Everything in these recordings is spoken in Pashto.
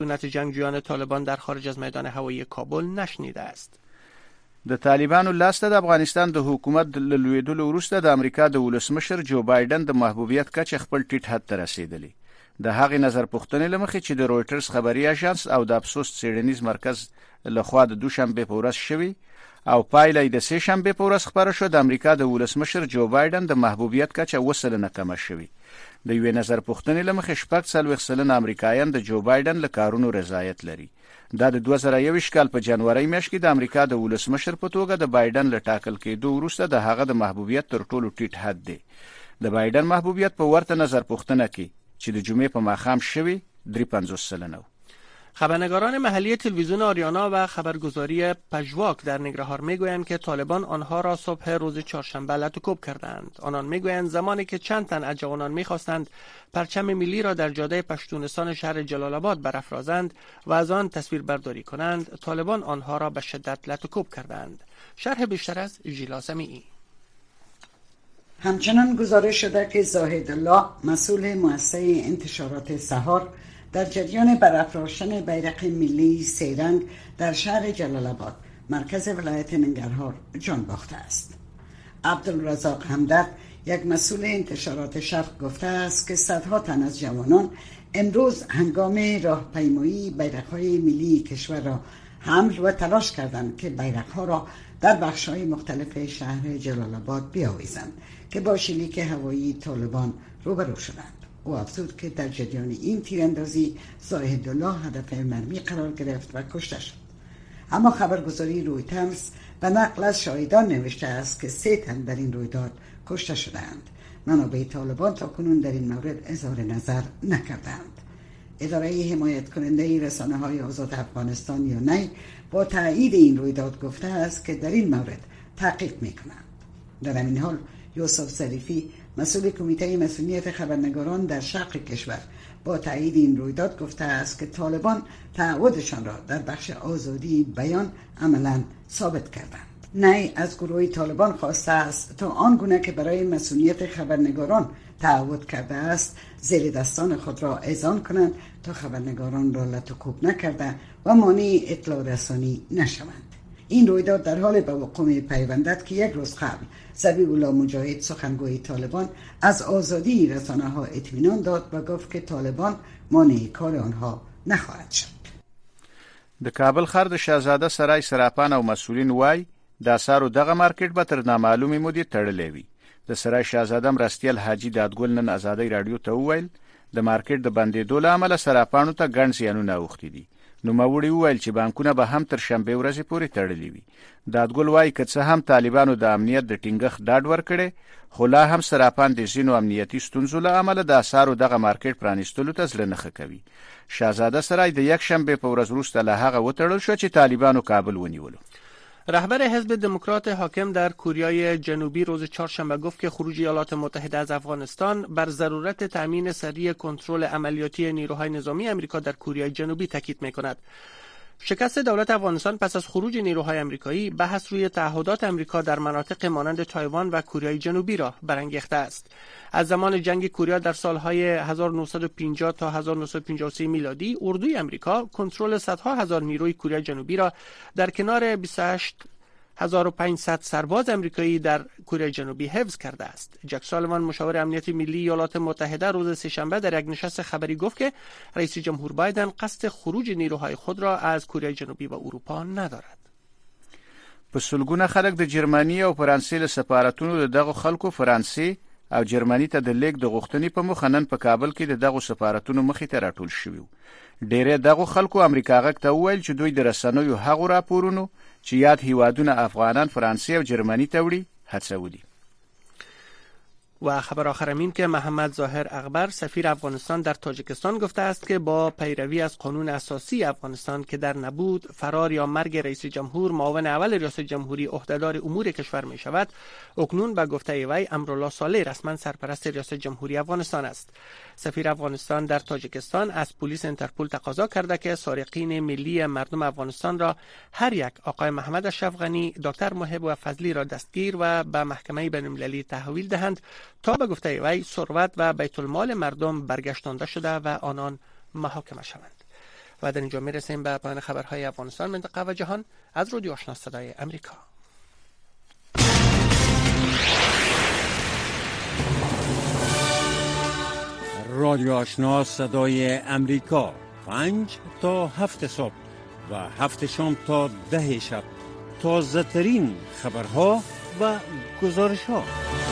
سکونت جنگجویان طالبان در خارج از میدان هوایی کابل نشنیده است. د طالبانو لاسته د افغانستان د حکومت له لویدلو وروسته د امریکا د ولسمشر جو بایدن د محبوبیت کچه خپل ټیټ حد ته رسیدلی. د هغې نظر پوښتنې له مخې چې د رویټرز خبري اژانس او د افسوس څېړنیز مرکز لخوا د دوشنبې په ورځ شوی او پایله د سه شنبې په ورځ خبره شو، د امریکا د ولسمشر جو بایدن د محبوبیت کچه 2% کمه شوی. د یوې نظر پوښتنې له مخې 40% امریکایان د جو بایدن له کارونو رضایت لري. دا د 2021 کال په جنوري میاشت کې د امریکا د ولسمشر په توګه د بایدن له ټاکل کېدو وروسته د هغه د محبوبیت تر ټولو ټیټ حد دی. د بایدن محبوبیت په ورته نظر پوښتنه کې چې د جمعې په ماښام شوی 53%. خبرنگاران محلی تلویزیون آریانا و خبرگزاری پژواک در ننگرهار میگویند که طالبان آنها را صبح روز چهارشنبه لطوکوب کردند. آنان میگویند زمانی که چند تن از جوانان میخواستند پرچم ملی را در جاده پشتونستان شهر جلال آباد برافرازند و از آن تصویر برداری کنند، طالبان آنها را به شدت لطوکوب کردند. شرح بیشتر از ژیلا سمیعی. همچنان گزارش شده که زاهد الله مسئول مؤسسه انتشارات سحار در جریان برافراشتن بیرق ملی سه‌رنگ در شهر جلال آباد مرکز ولایت ننگرهار جان باخته است. عبدالرزاق همدرد یک مسئول انتشارات شرق گفته است که صدها تن از جوانان امروز هنگام راهپیمایی بیرق‌های ملی کشور را حمل و تلاش کردند که بیرق‌ها را در بخش‌های مختلف شهر جلال آباد بیاویزند که با شلیک هوایی طالبان روبرو شدند. او افزود که در جریان این تیراندازی زاهد الله هدف مرمی قرار گرفت و کشته شد. اما خبرگزاری رویترز به نقل از شاهدان نوشته است که 3 تن در این رویداد کشته شدند. منابع طالبان تاکنون در این مورد اظهار نظر نکردند. اداره حمایت کننده رسانه‌های آزاد افغانستان یا نی با تایید این رویداد گفته است که در این مورد تحقیق می‌کنند. در همین حال یوسف ظریفی مسئول کمیته مسئولیت خبرنگاران در شرق کشور با تایید این رویداد گفته است که طالبان تعهدشان را در بخش آزادی بیان عملاً ثابت کردند. نی از گروه طالبان خواسته است تا آنگونه که برای مسئولیت خبرنگاران تعهد کرده است زیر دستان خود را اذعان کنند تا خبرنگاران را لطوکوب نکرده و مانع اطلاع رسانی نشوند. این رویداد در حال به وقوع می‌پیوندد که یک روز قبل ذبیح الله مجاهد سخنگوی طالبان از آزادی رسانه‌ها اطمینان داد و گفت که طالبان مانع کار آنها نخواهد شد. د کابل ښار د شاهزاده سرای سراپان او مسؤلین وای د اسارو دغه مارکیټ به تر نامعلومې مودې تړلی وي. د سرای شاهزاده مرستیال حاجی دادګل نن ازادۍ رادیو ته وویل د مارکیټ د بندېدو له امله سراپانو ته ګڼ زیانونه اوښتي دي. نوموړي وویل چې بانکونه به هم تر شنبې ورځې پورې تړلي وي. دادګل وایي که څه هم طالبانو د امنیت د ټینګښت ډاډ ورکړی، خو لا هم سراپان د ځینو امنیتي ستونزو له امله د اسارو دغه مارکیټ پرانیستلو ته زړه نه ښه کوي. شاهزاده سرای د یک شنبې په ورځ وروسته له هغه وتړل شو چې طالبانو کابل ونیولو. رهبر حزب دموکرات حاکم در کوریای جنوبی روز چهارشنبه گفت که خروج ایالات متحده از افغانستان بر ضرورت تأمین سریع کنترل عملیاتی نیروهای نظامی آمریکا در کوریای جنوبی تاکید می‌کند. شکست دولت افغانستان پس از خروج نیروهای آمریکایی بحث روی تعهدات آمریکا در مناطق مانند تایوان و کوریای جنوبی را برانگیخته است. از زمان جنگ کره در سالهای 1950 تا 1953 میلادی اردوی آمریکا کنترل صدها هزار نیروی کره جنوبی را در کنار 28500 سرباز آمریکایی در کره جنوبی حفظ کرده است. جک سالیوان مشاور امنیت ملی ایالات متحده روز سه‌شنبه در یک نشست خبری گفت که رئیس جمهور بایدن قصد خروج نیروهای خود را از کره جنوبی و اروپا ندارد. په سلګونه خلک د جرمني او فرانسې له سفارتونو د دغو خلکو فرانسې او جرمني ته د لیک د غوښتنې په مخه نن په کابل کې د دغو سفارتونو مخې ته راټول شوي. ډېری دغو خلکو امریکا غږ ته وویل چې دوی د رسنیو هغو راپورونو چې یاد هیوادونه افغانان فرانسې او جرمني ته وړي هڅولي. و خبر آخر این که محمد ظاهر اغبر سفیر افغانستان در تاجیکستان گفته است که با پیروی از قانون اساسی افغانستان که در نبود، فرار یا مرگ رئیس جمهور معاون اول ریاست جمهوری عهدهدار امور کشور می شود، اکنون به گفته وی امرالله صالح رسما سرپرست ریاست جمهوری افغانستان است. سفیر افغانستان در تاجیکستان از پلیس اینترپل تقاضا کرده که سارقین ملی مردم افغانستان را هر یک آقای محمد اشرف غنی، دکتر محب و فضلی را دستگیر و به محکمه بین‌المللی تحویل دهند تا به گفته وی ثروت و بیت المال مردم برگشتانده شده و آنان محاکمه شوند. و در اینجا میرسیم به پایان خبرهای افغانستان، منطقه و جهان از رادیو آشنا صدای امریکا. رادیو آشنا صدای امریکا 5 تا 7 صبح و 7 شام تا 10 شب، تازه ترین خبرها و گزارش ها.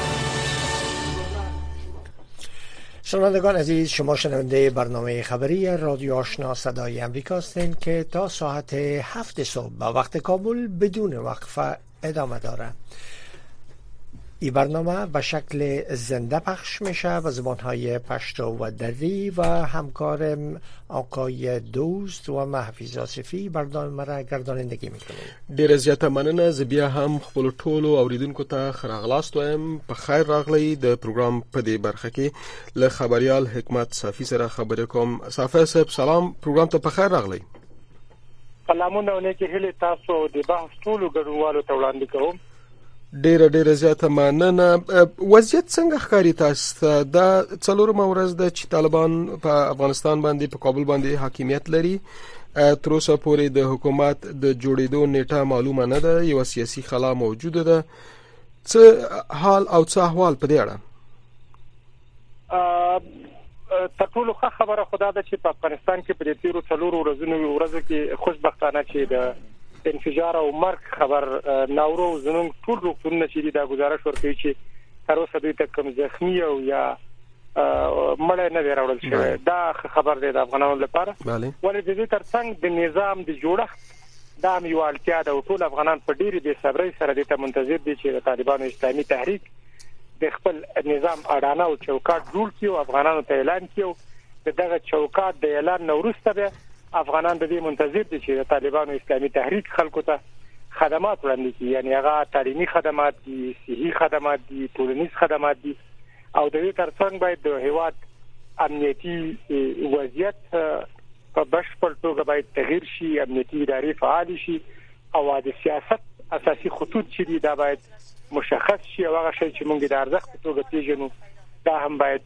شنوندگان عزیز، شما شنونده برنامه خبری رادیو آشنا صدای امریکا هستند که تا ساعت 7 صبح به وقت کابل بدون وقفه ادامه دارد. این برنامه به شکل زنده پخش میشه به زبانهای پشتو و دری و همکارم آقای دوست و محفیظ آصفی برنامه را گردانندگی میکنه. ډیره زیاته مننه. زه بیا هم خپل ټولو اوریدونکو ته ښه راغلاست وایم. په خیر راغلی. د پروګرام په دې برخه کې له خبريال حکمت صافي سره خبرې کوم. صافي صاحب سلام، پروګرام ته په خیر راغلی. سلامونه ونکي هله تاسو د بحث ټولو ګډونوالو ته وړاندې کوم. ډیره زیاته مننه. وضعیت څنګه ښکاري تاسو ته؟ دا څلورمه ورځ ده چې طالبان په افغانستان باندې په کابل باندې حاکمیت لري. تر اوسه پورې د حکومت د جوړېدو نیټه معلومه نه ده، یو سیاسي خلا موجوده ده. څه حال او څه احوال په دې اړه؟ تر ټولو ښه خبره خدا ده چې په افغانستان کې په دې تیرو څلورو ورځو کې خوشبختانه چې د انفجار او مرګ خبر ناورو زموږ ټول روغتونونه چې دا گزارش ورکوي چې تر اوسه دوی ته کوم زخمی او یا مړی نه دی راوړل شوی. دا خبر دی د افغانانو لپاره. ولې د دې ترڅنګ د نظام د جوړښت دا یو اړتیا ده او ټول افغانان په ډېرې بې صبرۍ سره د ته منتظر دي چې د طالبانو اسلامي تحریک د خپل نظام اډانه او چوکاټ جوړ کړي او افغانانو ته اعلان کړي. دغه چوکاټ د اعلان نورسته به افغانان د دې منتظر دي چې د طالبانو اسلامي تحریک خلکو ته خدمات وړاندې کړي، یعنی هغه تعلیمي خدمات دي، صحي خدمات دي، ټولنیز خدمات دي. او د دې ترڅنګ باید د هیواد امنیتي وضعیت په بشپړ توګه باید تغییر شي، امنیتي ادارې فعال شي او د سیاست اساسي خطوط چې دي دا باید مشخص شي او هغه شی چې موږ د ارزښت په توګه پیژنو دا هم باید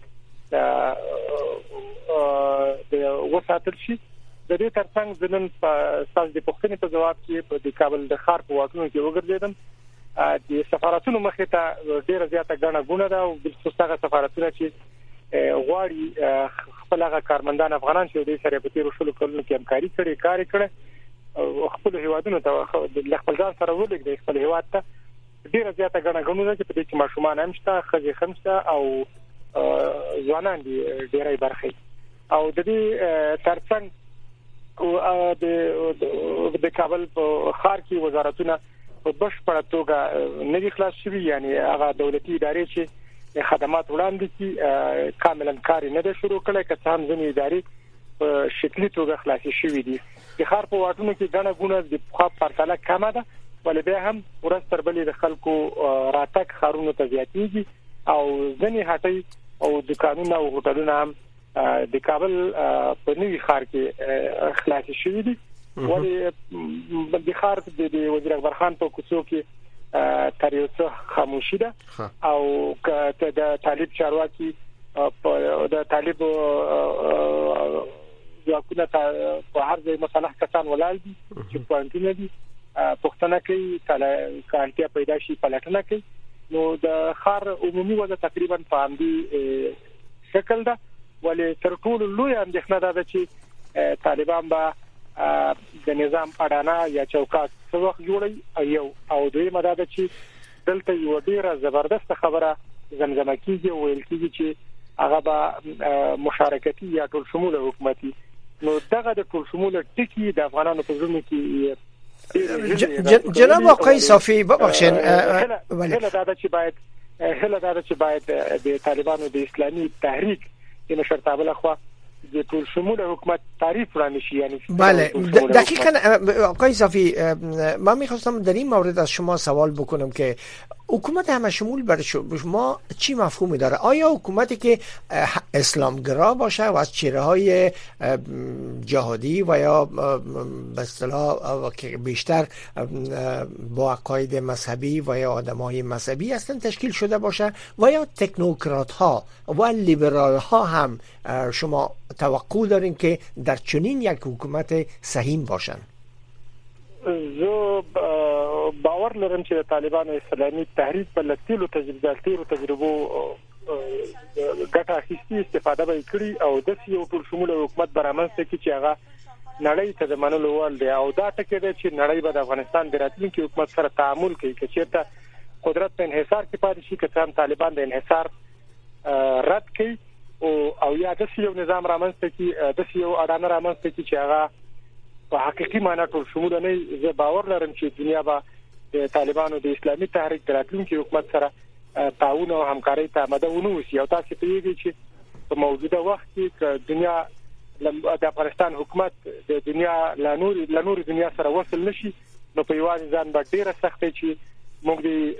د وساتل شي. د دې ترڅنګ زنن په تاسو د پښتنې په جواب کې په کابل د ښار په واټونو کې وګرځیدم. د سفارتونو مخې ته ډیره زیاته غڼه غونه ده او د څه سفارتونه چې غواړي خپل هغه کارمندان افغانان چې د سره په تیرو شلو کلونو کې همکاري کړي او خپل هیوادونو ته خپل ځان سره ولګي خپل هیواد ته ډیره زیاته غڼه غونه چې په دې کې ماشومان هم شته، ښځې هم شته او ځوانان دي ډیره برخه. او د دې ترڅنګ او د کابل په ښار کې وزارتونه په بشپړه توګه نه دي خلاص شوي، یعنی هغه دولتي ادارې چې خدمات وړاندې کوي کاملا کار نه ده شروع کړي، که څه هم ځینې ادارې په شکلي توګه خلاصې شوي دي. د ښار په واټونو کې غڼه غونه د په پرتله کمه ده، ولې به هم ورځ تر بلې د خلکو راتګ ښارونو ته زیاتېږي او ځینې هټۍ او دکانونه او هوټلونه هم د کابل په نوي ښار کې خلاص شوي دي. ولې د ښار د وزیر اکبر خان په کوڅو کې تر یو څه خاموشي ده او که د طالب چارواکي د طالب ځواکونه په هر ځای مصالح کسان ولاړ دي چې پوینټونه دي پښتنه کوي کارتیا پیدا شي پلټنه کوي. نو د ښار عمومي وضع تقریبا په همدې شکل ده. ولې تر ټولو لوی اندېښنه ده چې طالبان به د نظام اډانه یا چوکاټ څه وخت جوړي او دویمه ده چې دلته یو ډیره زبردست خبره زمزمه کیږي او ویل کیږي چې هغه به مشارکتي یا ټول شموله حکومتي. نو دغه د ټول شموله ټکی د افغانانو په ژوند کې جناب آقای صافی ببخشید هله دا چې باید د طالبانو د اسلامي تحریک د مشرتابه لخوا د ټول شموله حکومت تعریف وړاندې شي. یعنی بله دقیقاً آقای صافی من می‌خواستم در این مورد از شما سوال بکنم که حکومت همه شمول برای شما چی مفهومی داره؟ آیا حکومتی که اسلامگرا باشه و از چهره‌های جهادی و یا به اصطلاح بیشتر با عقاید مذهبی و یا آدم‌های مذهبی هستن تشکیل شده باشه و یا تکنوکرات ها و لیبرال ها هم شما توقع دارین که در چنین یک حکومت سهیم باشن؟ زه باور لرم چې طالبان اسلامي تحریک په لټیلو تجربو ګټه اخیستي استفاده به کړي او د یو ټول شموله حکومت برامنځته کې چې هغه نړۍ ته د منلو وړ دی او دا ټکی دی چې نړۍ به د افغانستان د راتلونکي حکومت سره تعامل کوي چې چیرته قدرت په انحصار کې پاتې شي که هم طالبان د انحصار رد کوي او یا د یو نظام رامنځته کې د یو اډانه رامنځته کې چې هغه په حقيقي معنی ټول شموله نه زه باور لرم چې دنیا به د طالبانو د اسلامي تحریک د راتلونکي حکومت سره تعاون او همکاري ته آماده ونوسي او تاسو ته یې چې په موجوده وخت کې دنیا د افغانستان حکومت د دنیا لنور دنیا سره وصل نشي نو په یوازې ځان به ډیره سختي چې موږ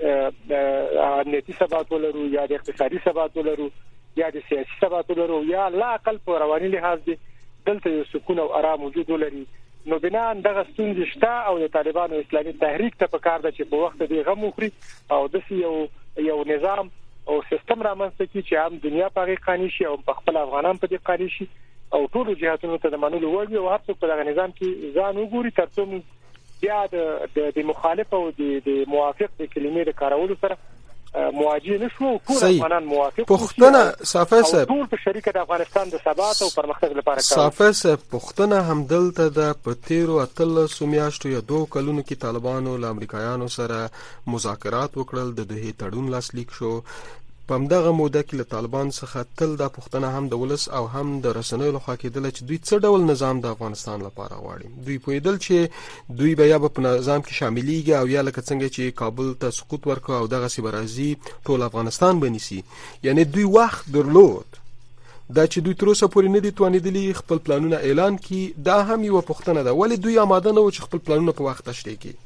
د امنیتي ثبات ولرو یا د اقتصادي ثبات ولرو یا د سیاسي ثبات ولرو یا لا اقل په رواني لحاظ دلته یو سکون او آرام موجود ولري نو بنا دغه ستونزې شته او د طالبانو اسلامي تحریک ته پکار ده چې په وخت دی غو خوري او د یو نظام او سیستم رامنځته کی چې عام دنیا په قانوني شي او په خپل افغانان په دې قانوني شي او ټول جهاتونو ته د منلو وړ او هر څوک په دغه نظام کې ځان وګوري ترڅو بیا د مخالف او د موافق د کلمې د کارولو سره مواجه نشو ټول افغانان موافق پښتنه صافه صاحب ټول په شریکه د افغانستان د ثبات او پرمختګ لپاره کار صافه صاحب پښتنه هم دلته د پتیرو اتل سومیاشتو یا 2 کلونو کې طالبانو له امریکایانو سره مذاکرات وکړل د دوه تړون لاسلیک شو په همدغه موده کې له طالبان څخه تل د پښتنه هم د ولس او هم د رسنیو لخوا کېدل چې دوی څه ډول نظام د افغانستان لپاره غواړي دوی پوهیدل چې دوی به یا په نظام کې شاملېږي او یا لکه څنګه چې کابل ته سقوط ورکړ او دغه سی برازي ټول افغانستان بنسي یعنی دوی وخت درلود دا چې دوی تر اوسه پورې نه دي توانېدلي خپل پلانونه اعلان کړي دا هم یو پښتنه ده ولی دوی آماده نه و چې خپل پلانونه په وخت تشریح کړي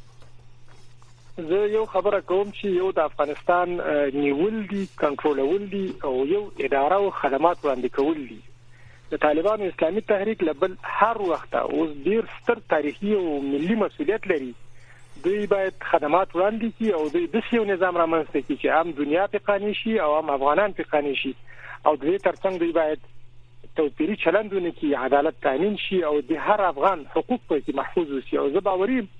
زه یو خبره کوم چې یو د افغانستان نیول دي کنټرولول دي او یو اداره او خدمات وړاندې کول دي د طالبانو اسلامي تحریک لبل هر وخت اوس ډیر ستر تاریخي او ملي مسؤلیت لري دوی باید خدمات وړاندې کړي او دوی د یو نظام رامنځته کړي چې عام دنیا په قانوني شي او عام افغانان په قانوني شي او د دې ترڅنګ دوی باید توپیری چلندونه کړي عدالت تامین شي او د هر افغان حقوق په محفوظ وي او زه باوریم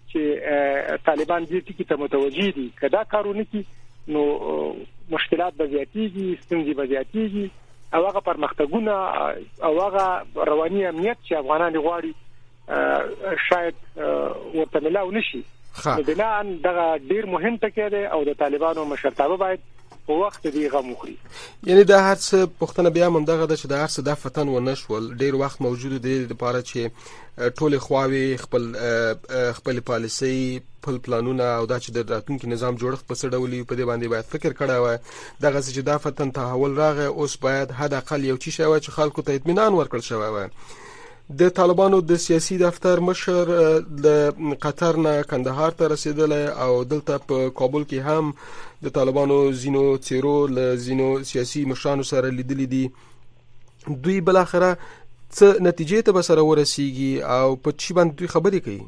چې طالبان دې ټکی ته متوجي دي کدا کارونه کی نو مشکلات به زیاتېږي ستونزې به زیاتېږي او هغه پرمختګونه او هغه رواني امنیت چې افغانان غواړي شاید ورته ملاو نشي بنا دغه ډیر مهم ټکی دی او د طالبانو مشرتابه باید په وخت دی غو مخري یعنی دا هر څه پښتنه بیا هم دغه د چې د هر څه د فتن و نشول ډیر وخت موجود دی لپاره چې ټول خواوي خپل پالیسي خپل پلانونه او دا چې د راتلونکي نظام جوړښت په څه ډول په دې باندې باید فکر کړی وای دغه چې د فتن تحول راغی اوس باید حد اقل یو چی شوی چې خلکو ته اطمینان ورکړل شوی وای د طالبانو د سیاسي دفتر مشر د قطر نه کندهار ته رسیدل او دلته په کابل کې هم د طالبانو زینو چیرو له زینو سیاسي مشرانو سره لیدلې دي دوی بل اخره څه نتیجې ته به سره ورسیږي او په چی باندې دوی خبرې کوي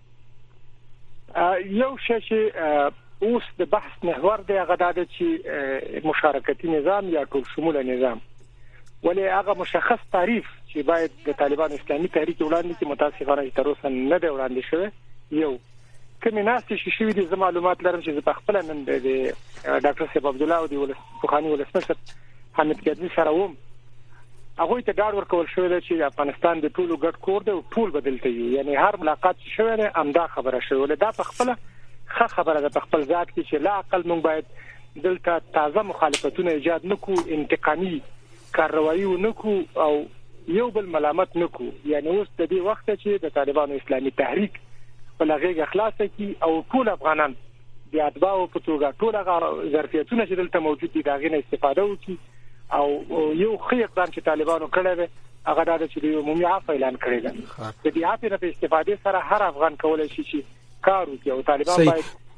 یو شی اوس د بحث محور دی هغه د چې مشارکتي نظام یا ټول شموله نظام ولی هغه مشخص تعریف چې باید د طالبان اسلامي تحریک وړاندې کې متاسفانه تر اوسه نه دی وړاندې شوی یو کومه ناستې شوي دي زما معلومات لرم چې په خپل نن د ډاکټر صاحب عبد الله او د ولسمخاني ولسمشر حامد کرزي سره ووم هغه ته ډاډ ورکول شوی دی چې افغانستان د ټولو ګډ کور دی او ټول بدلته وي یعنی هر ملاقات شوی دی امدا خبره شوی دا په خپل خبره ده په خپل ذات کې چې لا اقل مونږ باید دلته تازه مخالفتونه ایجاد نکو انتقامي کاروایی نکو او یو بل ملامت نکو یعنی اوس د دې وخت چې د طالبانو اسلامي تحریک په لغې اخلاص کی او ټول افغانان د اتباع په توګه ټول هغه ظرفیتونه چې دلته موجود دي دا غینه استفاده وکړي او یو خې اقدام چې طالبانو کړی دی هغه دا چې یو عمومي عفو اعلان کړی دی د دې عفو په استفاده سره هر افغان کولای شي چې کار وکړي او طالبان باید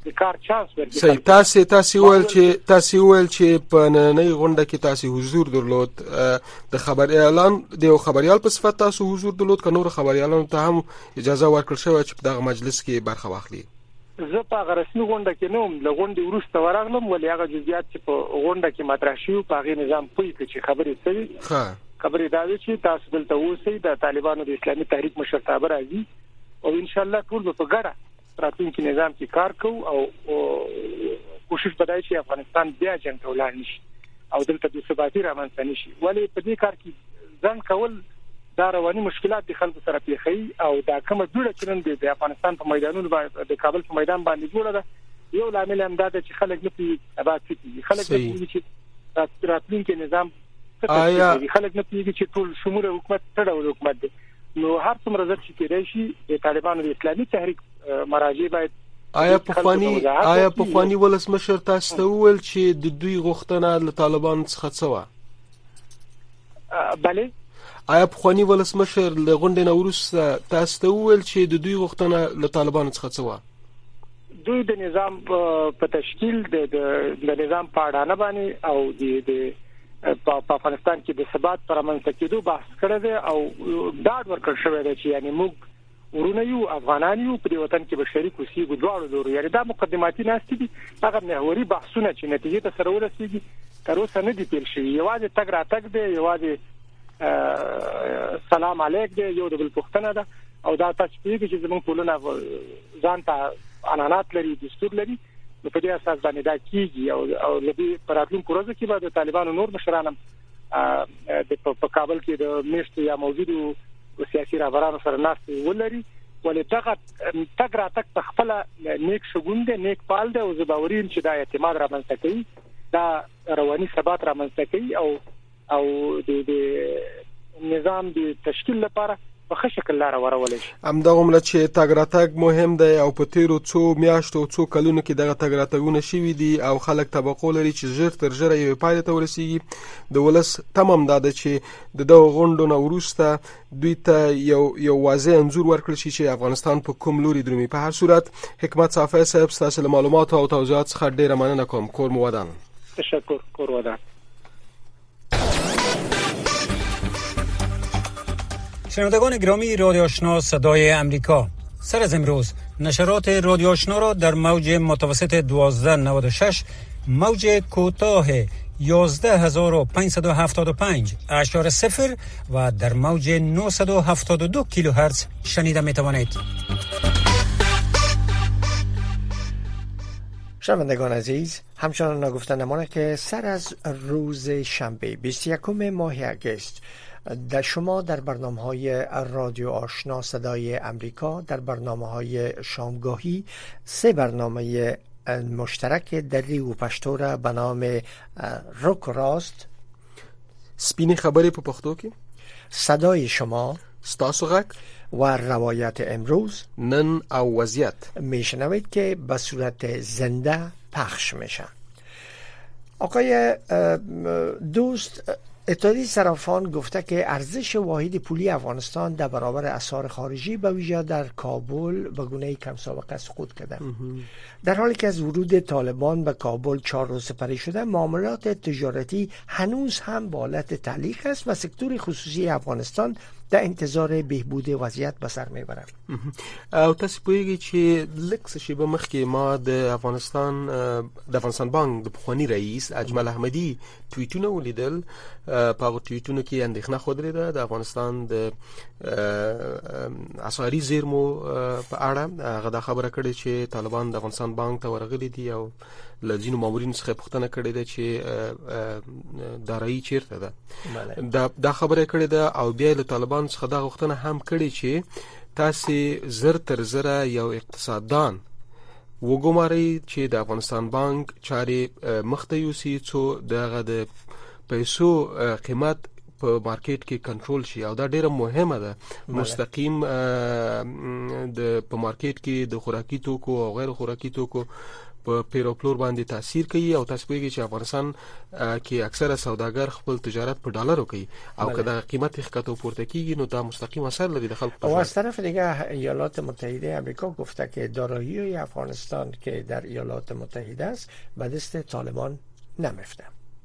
د کار چانس ورکړي. صحیح. تاسو ول چې په نننۍ غونډه کې تاسو حضور درلود، د خبريال په صفت تاسو حضور درلود که نور خبريالانو ته هم اجازه ورکړل شوه چې په دغه مجلس کې برخه واخلي؟ زه په هغه رسمي غونډه کې نوم له غونډې وروسته ورغلم، ولې هغه جزئیات چې په غونډه کې مطرح شوي په هغه نظام پوي چې خبرې سوي. خبرې دا دي چې تاسو دلته اوسئ، د طالبانو د اسلامي تحریک مشرتابه راځي او ان شاء الله ټول په ګډه راتلونکي نظام کې کار کوو او کوشش بدای شي افغانستان بیا جنگ ته ولاړ نشي او دلته د ثباتي رامنځته نشي. ولې په دې کار کې ځان کول دا رواني مشکلات د خلکو سره پیښي او دا کومه جوړه چې نن د افغانستان په میدانونو باندې د کابل په میدان باندې جوړه ده، یو لامل هم دا چې خلک نه پیږي اباد کیږي، خلک نه پیږي چې راتلونکي نظام خلک نه پیږي چې ټول شموله حکومت تړاو حکومت دی. نو هر څومره ځکه چې کېدای شي د طالبانو د اسلامي تحریک مراجع باید آیا پخوانی ولسمشر تاسو ته وویل چې د دوی غوښتنه له طالبان څخه څه وه؟ بله. آیا پخوانی ولسمشر له غونډې نه وروسته تاسو ته وویل چې د دوی غوښتنه له طالبان څخه څه وه؟ دوی د نظام په تشکیل د نظام په اړه باندې او د په افغانستان کې د ثبات پر منځ کېدو بحث کړی دی او ډاډ ورکړ شوی دی چې یعنی موږ ورونه یو افغانان یو په وطن کې به شریک اوسېږو دواړو لورو. یعنی دا مقدماتي ناستې دي، هغه محوري بحثونه چې نتیجې ته سره ورسېږي تر اوسه نه دي پیل شوي. یوازې تګ راتګ دی، یوازې سلام علیک دی، یو د بل پوښتنه ده او دا تاسو پیږي چې زموږ ټولنه ځان ته عنعنات لري، دستور لري، نو په دې اساس باندې دا کیږي او لدی پراتلونکو ورځو کې به د طالبانو نور مشران په کابل کې د میشتو یا موجودو سیاسي رهبرانو سره ناست ولري. ولې دغه تګ راتګ په خپل نیک شګون دی، نیک پال دی او زباورین چې دا اعتماد رامنځته کوي، دا رواني ثبات رامنځته کوي او د نظام د تشکیل لپاره په ښه شکل لار ورولې شي. همدغه چې تګ راتګ مهم دی او په تیرو څو میاشتو څو کلونو کې دغه تګ راتګونه شوي دي او خلک توقع لري چې ژر تر ژره یو پایله ته ورسیږي. د ولس تمام دا ده چې دغه غونډو نه وروسته دوی ته یو واضح انځور ورکړل شي چې افغانستان په کوم لوري درومي. په هر صورت حکمت صافی صاحب، ستاسو له معلوماتو او توضیحات څخه ډیره مننه کوم. کور مو ودان. تشکر. کور ودان. شنوندگان گرامی رادیو آشنا صدای امریکا، سر از امروز نشرات رادیو آشنا را در موج متوسط 1296، موج کوتاه 11575.0 و در موج 972 کیلوهرتز شنیده می توانید. شنوندگان عزیز، همچنان نگفتنمانه که سر از روز شنبه 21 ماه اگست در شما در برنامه‌های رادیو آشنا صدای امریکا در برنامه‌های شامگاهی 3 برنامه مشترک دری و پشتو را به نام روک راست، سپین خبری په پښتو کې، صدای شما، ستاسو غږ و روایت امروز، نن او وضعیت میشنوید که به صورت زنده پخش میشن. آقای دوست، اتحادیه صرافان گفته که ارزش واحد پولی افغانستان در برابر اسعار خارجی به ویژه در کابل به گونه کم سابقه سقوط کرده. در حالی که از ورود طالبان به کابل 4 روز سپری شده، معاملات تجارتی هنوز هم به حالت تعلیق است و سکتور خصوصی افغانستان در انتظار بهبود وضعیت به سر میبرد. او تاسو پوهیږئ چې لږ څه شیبه مخکې ما د افغانستان بانک د پخوانی رئیس اجمل احمدي ټویټونه ولیدل. په هغه ټویټونو کې اندېښنه ښودلې ده د افغانستان د اسعاري زیرمو په اړه. هغه دا خبره کړې چې طالبان د افغانستان بانک ته ورغلي دي او له ځینو مامورینو څخه پوښتنه کړې ده چې دارایی چیرته ده. دا خبره کړې ده او بیا له طالبان څخه دا غوښتنه هم کړې چې تاسو زر تر زره یو اقتصاددان وګمارئ چې د افغانستان بانک چارې مخته یوسي څو دغه د پیسو قیمت په مارکیټ کې کنټرول شي او دا ډیره مهمه ده. مستقیم د په مارکیټ کې د خوراکي توکو او غیر خوراکي توکو په پیروپلور باندې تاثیر کوي او تاسو پوهیږئ چې افغانستان کې اکثره سوداګر خپل تجارت په ډالرو کوي او که د قیمت ښکته پورته کیږي نو دا مستقیم اثر لري د خلکو. او از طرف دیگه ایالات متحده آمریکا گفته که دارایی افغانستان که در ایالات متحده است به دست طالبان نمیفته.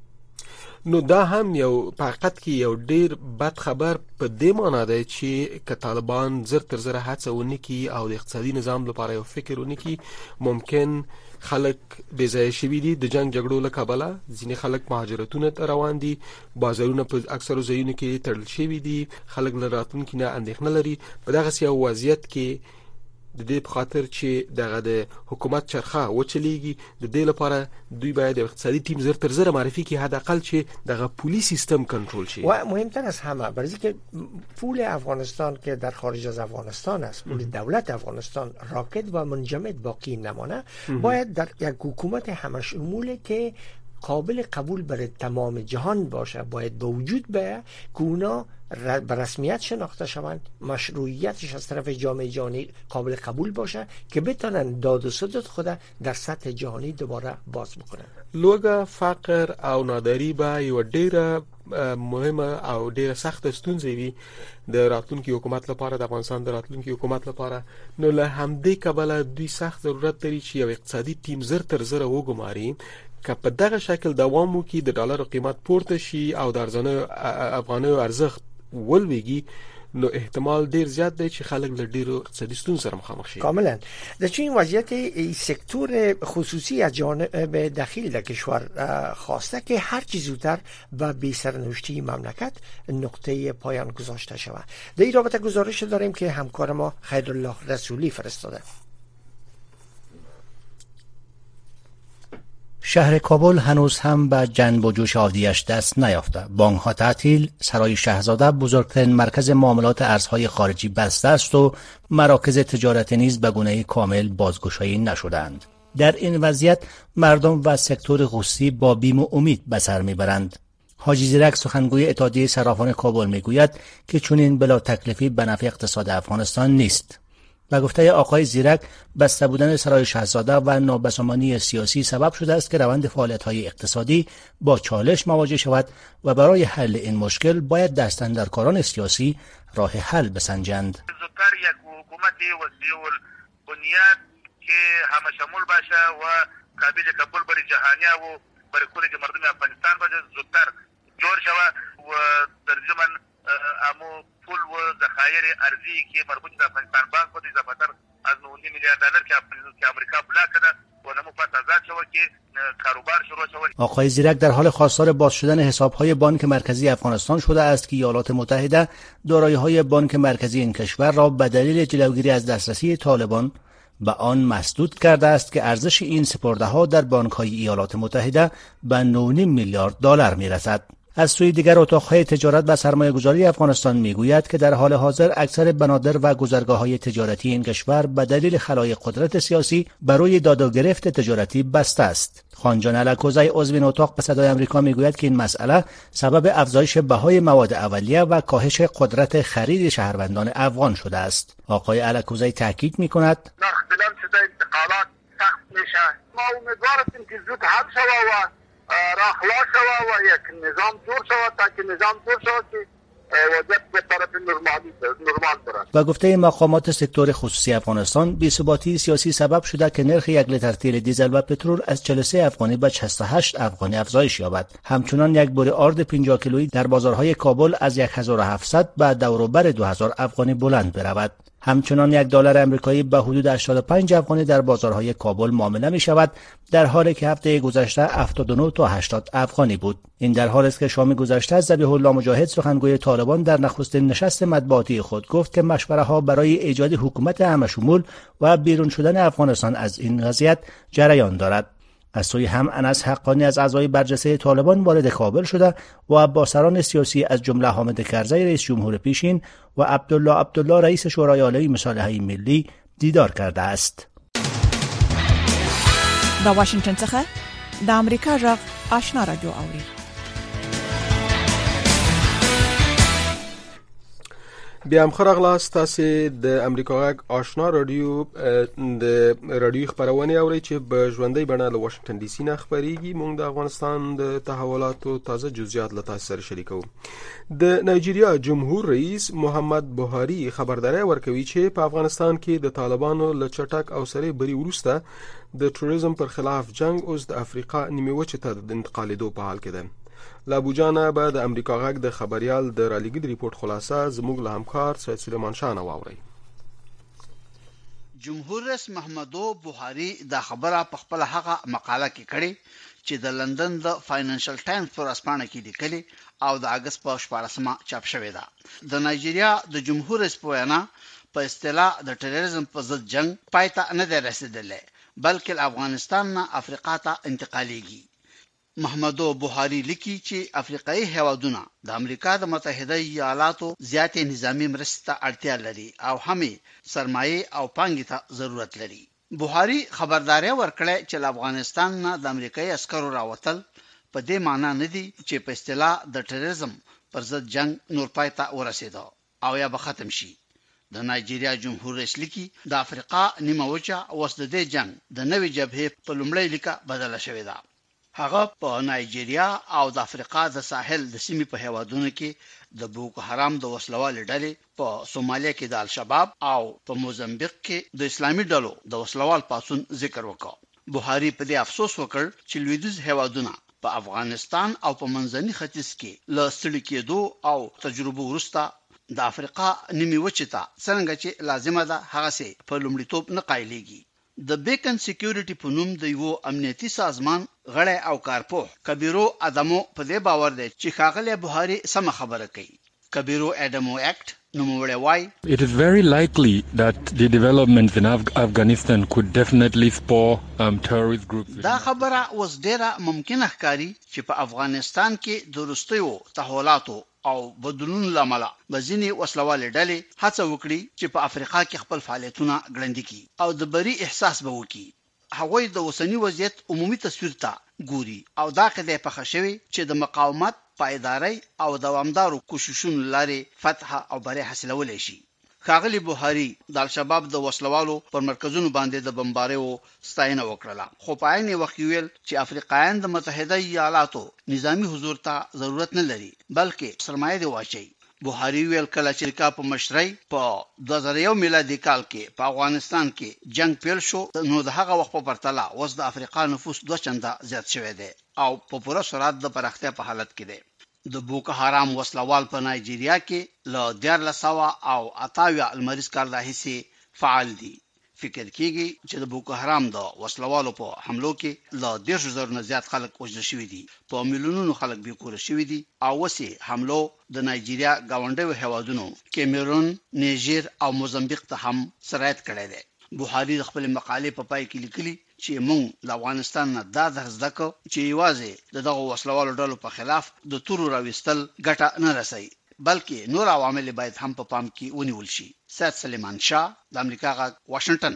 نو دا هم یو حقیقت کې یو ډیر بد خبر په دې معنی دی چې که طالبان زر تر زر هڅه ونکړي او د اقتصادي نظام لپاره یو فکر ونکړي، ممکن خلک بې ځایه شوي دي د جنگ جګړو له کبله. ځینې خلک مهاجرتونه ته روان دي، بازارونه په اکثرو ځایونو کې تړل شوي دي، خلک له راتلونکي نه اندېښنه لري. په دغسې یو وضعیت کې د دې په خاطر چې دغه د حکومت چرخه وچلیږي، د دې لپاره دوی باید یو اقتصادي تیم زر تر زر معرفي کړي، حداقل چې دغه پولی سیستم کنټرول شي. و مهمتر از همه برای که پول افغانستان که در خارج از افغانستان است، پول دولت افغانستان راکد و منجمد باقی نمانه، باید در یک حکومت همشموله که قابل قبول برای تمام جهان باشه، باید به وجود بیاید که اونا به رسمیت شناخته شوند، مشروعیتش از طرف جامعه جهانی قابل قبول باشه که بتونن داد و ستد خود در سطح جهانی دوباره باز بکنن. لوږه، فقر او ناداري به یو ډیره مهمه او ډیره سخته ستونزه وي د راتلونکي حکومت لپاره، د افغانستان د راتلونکي حکومت لپاره. نو له همدې کبله دوی سخت ضرورت لري چې یو اقتصادي ټیم زر تر زره وګماري که په دغه شکل دوام وکړي، د ډالر قیمت پورته شي او د افغانیو ارزښت ولویږي، نو احتمال ډیر زیات دی چې خلک له ډیرو اقتصادي ستونزو سره مخامخ شي. کاملا. در چنین وضعیت سکتور خصوصی از جانب دخیل در کشور خواسته که هر چه زودتر و بی سرنوشتی مملکت نقطه پایان گذاشته شود. در این رابطه گزارش داریم که همکار ما خیرالله رسولی فرستاده. شهر کابل هنوز هم به جنب و جوش عادیش دست نیافته. بانک‌ها تعطیل، سرای شاهزاده بزرگترین مرکز معاملات ارزهای خارجی بسته است و مراکز تجارت نیز به گونه کامل بازگشایی نشدند. در این وضعیت مردم و سکتور خصوصی با بیم و امید به سر میبرند. حاجی زیرک سخنگوی اتحادیه صرافان کابل میگوید که چنین بلا تکلیفی به نفع اقتصاد افغانستان نیست. به گفته آقای زیرک، بسته بودن سرای شاهزاده و نابسامانی سیاسی سبب شده است که روند فعالیت‌های اقتصادی با چالش مواجه شود و برای حل این مشکل باید دستاندرکاران سیاسی راه حل بسنجند. زودتر یک حکومت وسیع البنیاد که همشمول باشه و قابل قبول برای جهانیه و برای کل مردم افغانستان باشه زودتر جوړ شود و در ضمن امو پول و ذخایر ارزی که مربوط به افغانستان بانک بود اضافه تر از 9 میلیارد دلار که امریکا بلاک کرده و نمو پس آزاد شود که کاروبار شروع شود. آقای زیرک در حال خواستار باز شدن حساب‌های بانک مرکزی افغانستان شده است که ایالات متحده دارایی‌های بانک مرکزی این کشور را به دلیل جلوگیری از دسترسی طالبان به آن مسدود کرده است که ارزش این سپرده‌ها در بانک‌های ایالات متحده به 9.5 میلیارد دلار می‌رسد. از سوی دیگر اتاق‌های تجارت و سرمایه‌گذاری افغانستان می‌گوید که در حال حاضر اکثر بنادر و گذرگاه‌های تجارتی این کشور به دلیل خلای قدرت سیاسی برای داد و گرفت تجارتی بسته است. خانجان الکوزی عضو این اتاق به صدای آمریکا می‌گوید که این مسئله سبب افزایش بهای مواد اولیه و کاهش قدرت خرید شهروندان افغان شده است. آقای الکوزی تاکید می‌کند نرخ بلند شده، انتقالات سخت میشه. ما امیدواریم که زود حل شود و را خلاص شود و یک نظام جور شود تا که نظام جور شود که وضعیت به طرف نرمال برد. و گفته مقامات سکتور خصوصی افغانستان، بی‌ثباتی سیاسی سبب شده که نرخ 1 لیتر تیل دیزل و پترول از 43 افغانی به 68 افغانی افزایش یابد. همچنان یک بوره آرد 50 کیلویی در بازارهای کابل از 1700 به دوروبر 2000 افغانی بلند برود. همچنان $1 امریکایی به حدود 85 افغانی در بازارهای کابل معامله می شود، در حالی که هفته گذشته 79 تا 80 افغانی بود. این در حالی است که شام گذشته ذبیح الله مجاهد سخنگوی طالبان در نخستین نشست مطبوعاتی خود گفت که مشوره ها برای ایجاد حکومت همشمول و بیرون شدن افغانستان از این وضعیت جریان دارد. از سوی هم انس حقانی از اعضای برجسته طالبان وارد کابل شده و با سران سیاسی از جمله حامد کرزی رئیس جمهور پیشین و عبدالله رئیس شورای عالی مصالحه ملی دیدار کرده است. دا واشنگتن څخه د امریکا غږ آشنا رادیو اوري. بیا هم خراغلاست تاسو د امریکا غږ آشنا رادیو د رادیو خبرونه اوري چې په ژوندۍ بڼه له واشنگټن ډي سي نه خبريږي. موږ د افغانستان د تحولاتو تازه جزئیات له تاسو سره شریکو. د نایجیریا جمهور رئیس محمد بوهاری خبرداري ورکوي چې په افغانستان کې د طالبانو له چټک او سریع بری وروسته د ټوریزم پر خلاف جنگ اوس د افریقا نیمه وچه ته د انتقالېدو په حال کې ده. لا ابوجانه به د امریکا غږ د خبريال د رالیګد ریپورت خلاصه زموږ له همکار سید سلیمان شاه واوري. جمهور رئیس محمدو بوهاری دا خبره په خپل هغه مقاله کې کړې چې د لندن د فاینانشل ټایمز پر اسپانه کې لیکلي او د اگست په 14مه چاپ شوې ده. د نایجیریا د جمهور رئیس په وینا په اصطلاح د ټیرریزم په ضد جنگ پایته نه دی رسیدلی بلکې افغانستان نه افریقا ته انتقالېږي. محمدو بوهاری لیکي چې افریقایي هیوادونه د امریکا د متحده ایالاتو زیاتې نظامی مرستې ته اړتیا لري او همې سرمایه او پانګې ته ضرورت لري. بوهاری خبرداري ورکړه چې افغانستان نه د امریکایي عسکرو راوتل په دې معنی نه دي چې په اصطلاح د ټیرریزم پر ضد جنگ نور پای ته ورسېده او یا به ختم شي. د نایجیریا جمهور رئیس لیکي د افریقا نیمه وچه اوس د دې جنگ د نوې جبهې په لومړۍ لیکه بدله شوې ده. هغه په نایجیریا او د افریقا د ساحل د سیمې په هیوادونو کې د بوکو حرام د وسلوالو ډلې په سومالیا کې د الشباب او په موزمبیق کې د اسلامي ډلو د وسلوال پاڅون ذکر وکړ. بوهاری په دې افسوس وکړ چې لویدیځ هیوادونه په افغانستان او په منځني ختیځ کې له ستړي کېدو او تجربو وروسته د افریقا نیمه وچه ته څنګه چې لازمه ده هغه سي په لومړیتوب نه قایلېږي. د بیکن سکیورټي په نوم د یو امنیتي سازمان غړی او کارپوه کبیرو ادمو په دې باور دی چې ښاغلی بوهاری سم خبره کوي. کبیرو ادمو اکټ نوموړی وایي It is very likely that the developments in Afghanistan could definitely spur terrorist groups. دا خبره اوس ډیره ممکنه ښکاري چې په افغانستان کې د وروستیو تحولاتو او بدلون لامل بزینی وسلواله ډلې هڅه وکړي چې په افریقا کې خپل فعالیتونه ګړندې کړي او د بری احساس به وکړي. هغوی د اوسنی وضعیت عمومي تصویر ته ګوري او دا قضیه په خښوي چې د مقاومت پایداري او دوامدارو کوششونو لاري فتح او بری حاصلولای شي. ښاغلی بوهاری د الشباب د وسلوالو پر مرکزونو باندې د بمباریو ستاینه وکړه خو په عین وخت ویل چې افریقایان د متحده ایالاتو نظامی حضور ته ضرورت نه لري بلکې سرمایه دی واچي. بوهاری ویل کله چې امریکا په مشرۍ په 2001 میلادي کال کې په افغانستان کې جنگ پیل شو نو د هغه وخت په پرتله اوس د افریقا نفوس 2 چنده زیات شوی دی او په پوره سرعت د پراختیا په حالت کې دی. د بوکو حرام وسلوال په نایجیریا کې له 1428 المریض کال راهیسې فعال دي. فکر کیږي چې د بوکو حرام د وسلوالو په حملو کې له 10,000 نه زیات خلک وژل شوي دي. په میلیونونو خلک بېکوره شوي دي او وسې حملو د نایجیریا گاونډیو هیوادونو کیمرون، نیجر او موزمبیق ته هم سرایت کړی دی. بوهاری د خپل مقالې په پای کې لیکلي چې موږ د افغانستان نه دا درس زده کو چې یوازې دغه وسلوالو ډلو په خلاف د تورو راوستل ګټه نه رسي بلکې نور عوامل باید هم په پام کې ونیول شي. سید سلیمان شاه د امریکا غږ واشنگتن.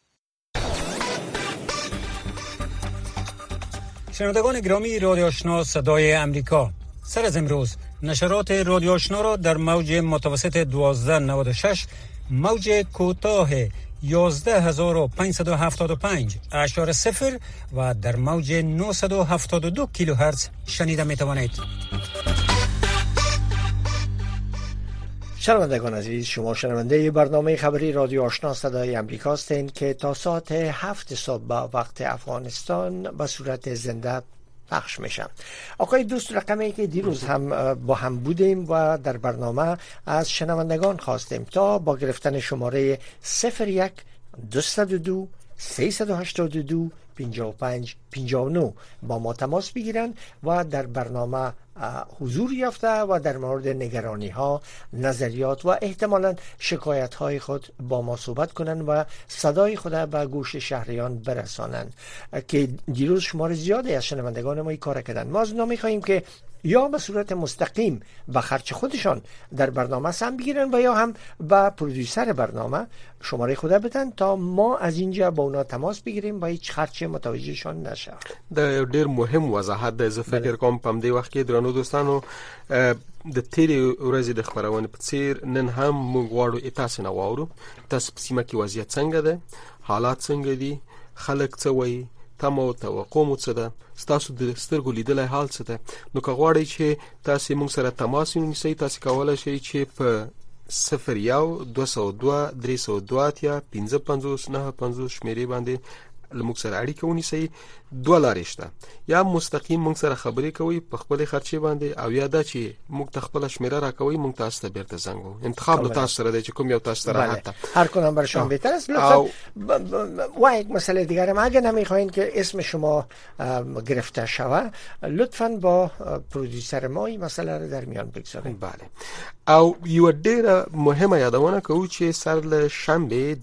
شنوندگان گرامی رادیو آشنا صدای امریکا، سر از امروز نشرات رادیو آشنا را در موج متوسط 1296 موج کوتاه 11575.0 و در موج 972 کیلوهرتز شنیده می توانید. شنوندگان عزیز، شما شنونده برنامه خبری رادیو آشنا صدای امریکا هستید که تا ساعت 7 صبح با وقت افغانستان به صورت زنده پخش میشم. آقای دوست، رقمی که دیروز هم با هم بودیم و در برنامه از شنوندگان خواستیم تا با گرفتن شماره 01 202 382 5559 با ما تماس بگیرن و در برنامه حضور یافته و در مورد نگرانی ها، نظریات و احتمالاً شکایت های خود با ما صحبت کنن و صدای خود به گوش شهریان برسانن که دیروز شمار زیادی از شنوندگان ما این کار کردن. ما از اونا می‌خوایم که یا به صورت مستقیم به خرج خودشان در برنامه سهم بگیرن و یا هم به پرودوسر برنامه شماره خود بدن تا ما از اینجا با اونا تماس بگیریم و هیچ خرچ متوجهشان نشه. د ډیر مهم وضاحت د فکر کوم پم دی وخت کې درنو نو دوستانو د تیرې ورځې د خبرونې په څیر نن هم موږ غواړو تاسو نه واورو تاسو په سیمه کې وضعیت څنګه ده، حالات څنګه دي، خلک څه وایي، تمه او توقع مو څه ده، تاسو د سترګو لیدلای حال څه ده. نو که غواړئ چې تاسو موږ سره تماس ونیسئ، تاسو کولای شئ چې په 01-202-302-55-950 شمیرې باندې لموږ سره اړیکه ونیسئ. دوه لارې شته، یا مستقیم موږ سره خبرې کوئ په خپل خرچې باندې، او یا دا چې موږ ته خپل شمیره راکوي، موږ تاسو ته بیرته زنګ وو. انتخاب له تاسو سره دی چې کوم یو تاسو سره راحت ده. هر کدام برای شما بهتر است. لطفا و یک مسئله دیگر هم اگه نمیخواین که اسم شما گرفته شود، لطفا با پرودوسر ما این مسئله رو در میان بگذارید. بله. او یو ډیره مهمه یادونه کوي چې سر له شنبه